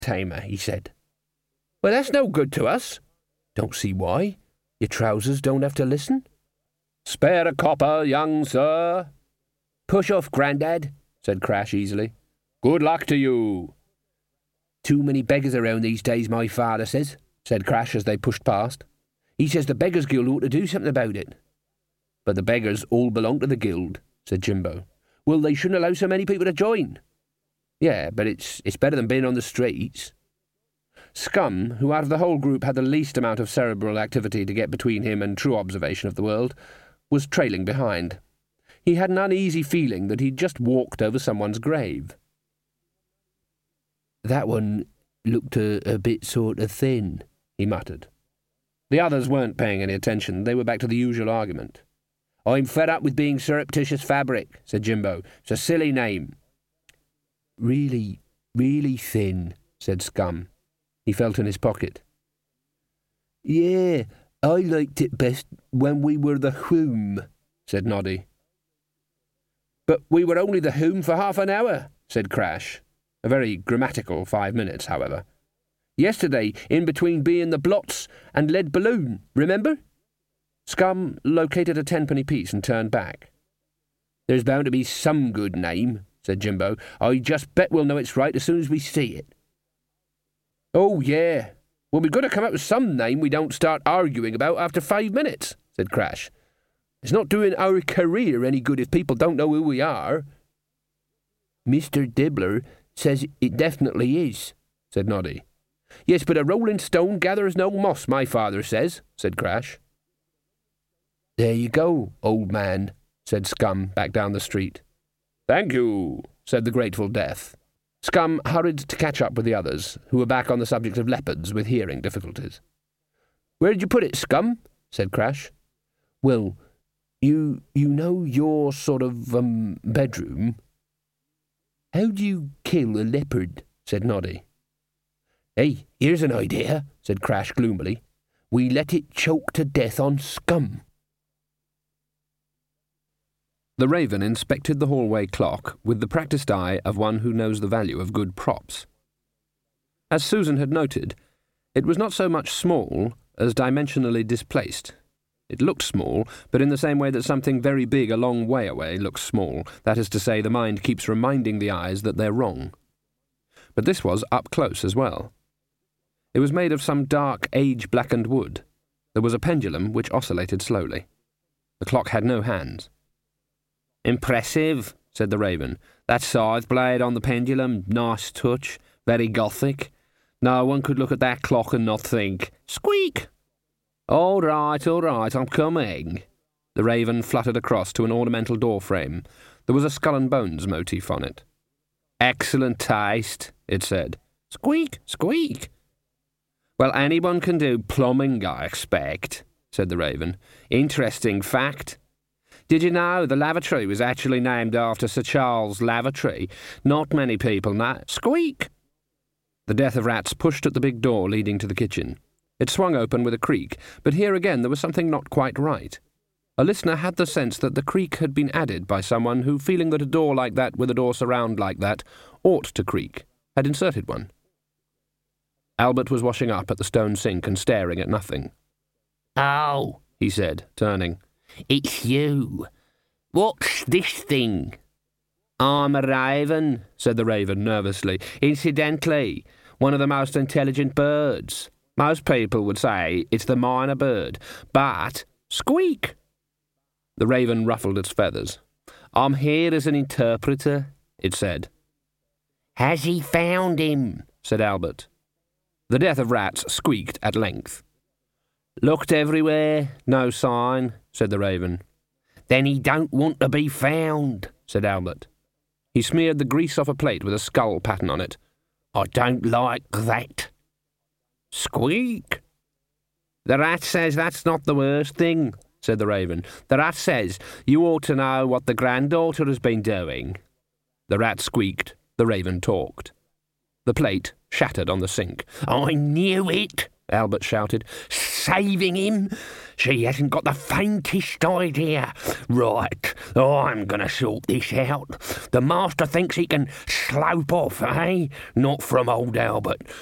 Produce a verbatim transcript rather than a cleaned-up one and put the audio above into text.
tamer, he said. Well, that's no good to us. Don't see why. Your trousers don't have to listen. Spare a copper, young sir. Push off, Grandad, said Crash easily. Good luck to you. Too many beggars around these days, my father says, said Crash as they pushed past. He says the Beggars Guild ought to do something about it. But the beggars all belong to the guild, said Jimbo. Well, they shouldn't allow so many people to join. Yeah, but it's it's better than being on the streets. Scum, who out of the whole group had the least amount of cerebral activity to get between him and true observation of the world, was trailing behind. He had an uneasy feeling that he'd just walked over someone's grave. That one looked a, a bit sort of thin, he muttered. The others weren't paying any attention. They were back to the usual argument. I'm fed up with being surreptitious fabric, said Jimbo. It's a silly name. Really, really thin, said Scum. He felt in his pocket. Yeah, I liked it best when we were the Whom, said Noddy. But we were only the Whom for half an hour, said Crash. A very grammatical five minutes, however. Yesterday, in between being the Blots and Lead Balloon, remember? Scum located a tenpenny piece and turned back. There's bound to be some good name, said Jimbo. I just bet we'll know it's right as soon as we see it. Oh, yeah. Well, we've got to come up with some name we don't start arguing about after five minutes, said Crash. It's not doing our career any good if people don't know who we are. Mister Dibbler says it definitely is, said Noddy. Yes, but a rolling stone gathers no moss, my father says, said Crash. There you go, old man, said Scum back down the street. Thank you, said the Grateful Death. Scum hurried to catch up with the others, who were back on the subject of leopards with hearing difficulties. Where did you put it, Scum? Said Crash. Well, you you know your sort of, um, bedroom? How do you kill a leopard? Said Noddy. Hey, here's an idea, said Crash gloomily. We let it choke to death on Scum. The Raven inspected the hallway clock with the practised eye of one who knows the value of good props. As Susan had noted, it was not so much small as dimensionally displaced. It looked small, but in the same way that something very big a long way away looks small, that is to say, the mind keeps reminding the eyes that they're wrong. But this was up close as well. It was made of some dark, age-blackened wood. There was a pendulum which oscillated slowly. The clock had no hands. Impressive, said the Raven. That scythe blade on the pendulum, nice touch, very gothic. No one could look at that clock and not think, squeak! All right, all right, I'm coming. The Raven fluttered across to an ornamental door frame. There was a skull and bones motif on it. Excellent taste, it said. Squeak, squeak. Well, anyone can do plumbing, I expect, said the Raven. Interesting fact. Did you know the lavatory was actually named after Sir Charles Lavatory? Not many people know. Squeak! The Death of Rats pushed at the big door leading to the kitchen. It swung open with a creak, but here again there was something not quite right. A listener had the sense that the creak had been added by someone who, feeling that a door like that with a door surround like that ought to creak, had inserted one. Albert was washing up at the stone sink and staring at nothing. Oh, he said, turning. It's you. What's this thing? I'm a raven, said the Raven nervously. Incidentally, one of the most intelligent birds. Most people would say it's the minor bird, but squeak! The Raven ruffled its feathers. I'm here as an interpreter, it said. Has he found him? Said Albert. The Death of Rats squeaked at length. Looked everywhere, no sign, said the Raven. Then he don't want to be found, said Albert. He smeared the grease off a plate with a skull pattern on it. I don't like that. Squeak! The Rat says that's not the worst thing, said the Raven. The Rat says you ought to know what the granddaughter has been doing. The Rat squeaked, the Raven talked. The plate shattered on the sink. I knew it, Albert shouted. saving him? She hasn't got the faintest idea. Right, I'm going to sort this out. The master thinks he can slope off, eh? Not from old Albert.